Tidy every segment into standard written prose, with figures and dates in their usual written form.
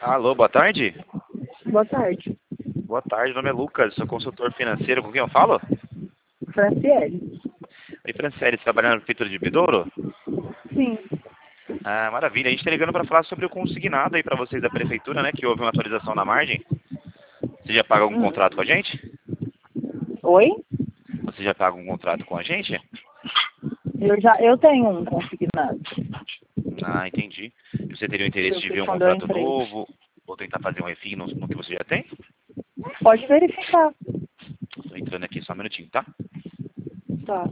Alô, boa tarde. Boa tarde. Boa tarde, meu nome é Lucas, sou consultor financeiro. Com quem eu falo? Franciele. Oi, Franciele, você trabalha na Prefeitura de Bedouro? Sim. Ah, maravilha. A gente está ligando para falar sobre o consignado aí para vocês da Prefeitura, né? Que houve uma atualização na margem. Você já paga algum Hum. contrato com a gente? Oi? Você já paga um contrato com a gente? Eu tenho um consignado. Ah, entendi. E você teria o interesse Eu de fiz ver um quando eu contrato entrei. novo? Ou tentar fazer um refim no que você já tem? Pode verificar. Estou entrando aqui só um minutinho, tá? Tá.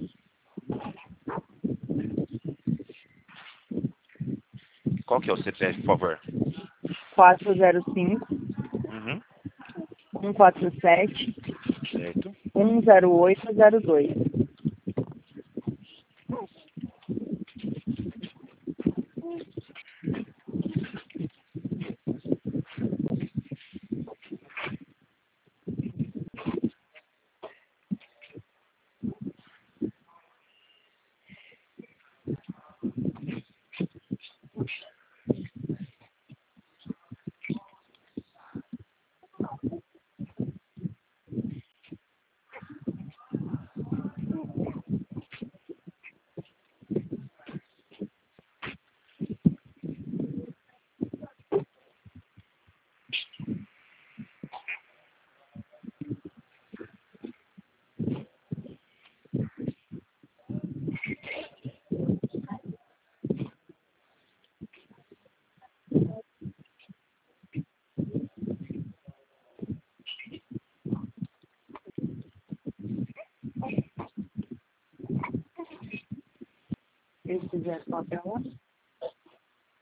Qual que é o CPF, por favor? 405 Uhum. 147 Certo. 10802. Esse já papel lá?